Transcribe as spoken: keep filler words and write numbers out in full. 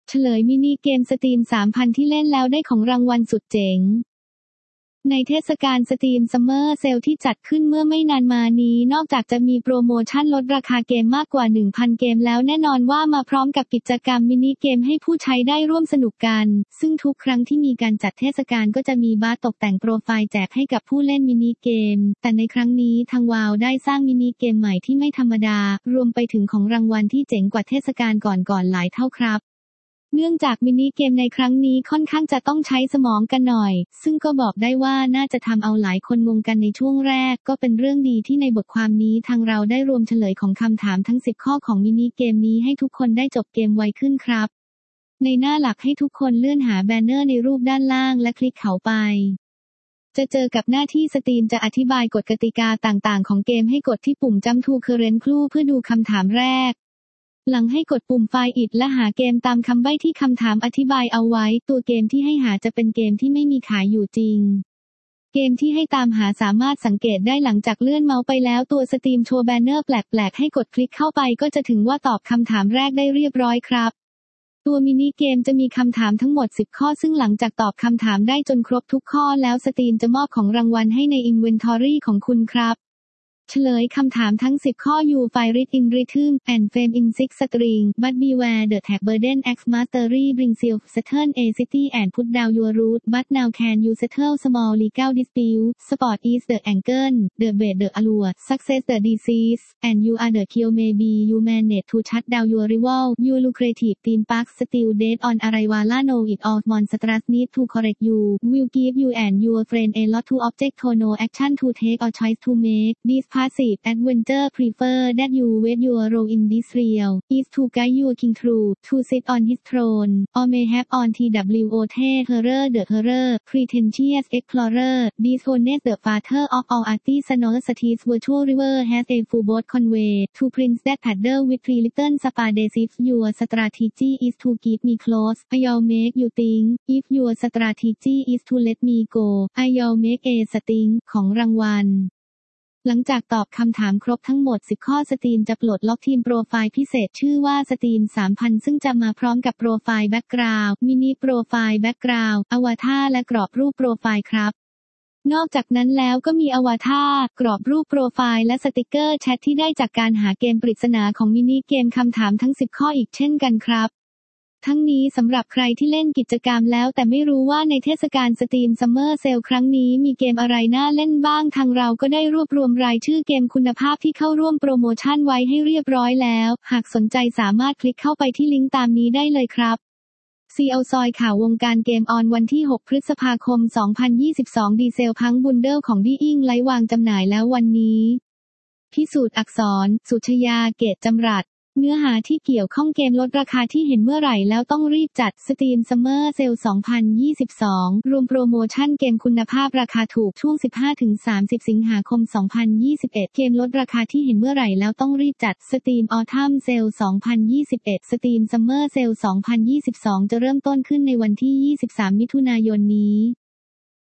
เฉลยมินิเกมสตรีม สามพัน ที่เล่นแล้วได้ของรางวัลสุดเจ๋งในเทศกาลสตรีมซัมเมอร์เซลที่จัดขึ้นเมื่อไม่นานมานี้นอกจากจะมีโปรโมชั่นลดราคาเกมมากกว่า หนึ่งพัน เกมแล้วแน่นอนว่ามาพร้อมกับกิจกรรมมินิเกมให้ผู้ใช้ได้ร่วมสนุกกันซึ่งทุกครั้งที่มีการจัดเทศกาลก็จะมีบาร์ตกแต่งโปรไฟล์แจกให้กับผู้เล่นมินิเกมแต่ในครั้งนี้ทางวาวได้สร้างมินิเกมใหม่ที่ไม่ธรรมดารวมไปถึงของรางวัลที่เจ๋งกว่าเทศกาลก่อนๆหลายเท่าครับเนื่องจากมินิเกมในครั้งนี้ค่อนข้างจะต้องใช้สมองกันหน่อยซึ่งก็บอกได้ว่าน่าจะทำเอาหลายคนงงกันในช่วงแรกก็เป็นเรื่องดีที่ในบทความนี้ทางเราได้รวมเฉลยของคำถามทั้งสิบข้อของมินิเกมนี้ให้ทุกคนได้จบเกมไวขึ้นครับในหน้าหลักให้ทุกคนเลื่อนหาแบนเนอร์ในรูปด้านล่างและคลิกเข้าไปจะเจอกับหน้าที่สตรีมจะอธิบายกฎกติกาต่างๆของเกมให้กดที่ปุ่ม Jump to Current Clue เพื่อดูคำถามแรกหลังให้กดปุ่ม Find It และหาเกมตามคำใบ้ที่คำถามอธิบายเอาไว้ตัวเกมที่ให้หาจะเป็นเกมที่ไม่มีขายอยู่จริงเกมที่ให้ตามหาสามารถสังเกตได้หลังจากเลื่อนเมาส์ไปแล้วตัวสตรีมโชว์แบนเนอร์แปลกๆให้กดคลิกเข้าไปก็จะถึงว่าตอบคำถามแรกได้เรียบร้อยครับตัวมินิเกมจะมีคำถามทั้งหมดสิบข้อซึ่งหลังจากตอบคำถามได้จนครบทุกข้อแล้วสตรีมจะมอบของรางวัลให้ใน Inventory ของคุณครับเฉลยคำถามทั้งสิบข้อ You find it in rhythm and frame in six string but beware the tag burden X mastery brings you settle a city and put down your root but now can you settle small legal dispute sport is the angle the bait the allure success the disease and you are the cure maybe you manage to shut down your rival you lucrative theme park still dead on arrival know it all monsters need to correct you will give you and your friend a lot to object to no action to take or choice to make this passive adventure prefer that you wait your role in this real is to guide your king through to sit on his throne or mayhap on two horror the horror pretentious explorer dishonest the father of all artisanal cities virtual river has a full boat convey to prince that paddle with three little spades your strategy is to keep me close I'll make you think if your strategy is to let me go I'll make a sting ของรางวัลหลังจากตอบคำถามครบทั้งหมดสิบข้อสตรีมจะปลดล็อกทีมโปรไฟล์พิเศษชื่อว่าสตรีม สามพัน ซึ่งจะมาพร้อมกับโปรไฟล์แบ็กกราวด์มินิโปรไฟล์แบ็กกราวด์อวตารและกรอบรูปโปรไฟล์ครับนอกจากนั้นแล้วก็มีอวตารกรอบรูปโปรไฟล์และสติกเกอร์แชทที่ได้จากการหาเกมปริศนาของมินิเกมคำถามทั้งสิบข้ออีกเช่นกันครับทั้งนี้สำหรับใครที่เล่นกิจกรรมแล้วแต่ไม่รู้ว่าในเทศกาลสตรีมซัมเมอร์เซลครั้งนี้มีเกมอะไรน่าเล่นบ้างทางเราก็ได้รวบรวมรายชื่อเกมคุณภาพที่เข้าร่วมโปรโมชั่นไว้ให้เรียบร้อยแล้วหากสนใจสามารถคลิกเข้าไปที่ลิงก์ตามนี้ได้เลยครับ ซี แอล ซอยข่าววงการเกมออนวันที่หกพฤษภาคมสองพันยี่สิบสองดีเซลพังบุนเดิลของดี้อิงไลท์วางจำหน่ายแล้ววันนี้พิสูจน์อักษรสุชยาเกตจำรัดเนื้อหาที่เกี่ยวข้องเกมลดราคาที่เห็นเมื่อไหร่แล้วต้องรีบจัดสตรีมซัมเมอร์เซลสองพันยี่สิบสองรวมโปรโมชั่นเกมคุณภาพราคาถูกช่วง สิบห้าถึงสามสิบ สิงหาคม สองพันยี่สิบเอ็ดเกมลดราคาที่เห็นเมื่อไหร่แล้วต้องรีบจัดสตรีมออทัมเซลสองพันยี่สิบเอ็ดสตรีมซัมเมอร์เซลสองพันยี่สิบสองจะเริ่มต้นขึ้นในวันที่ยี่สิบสามมิถุนายนนี้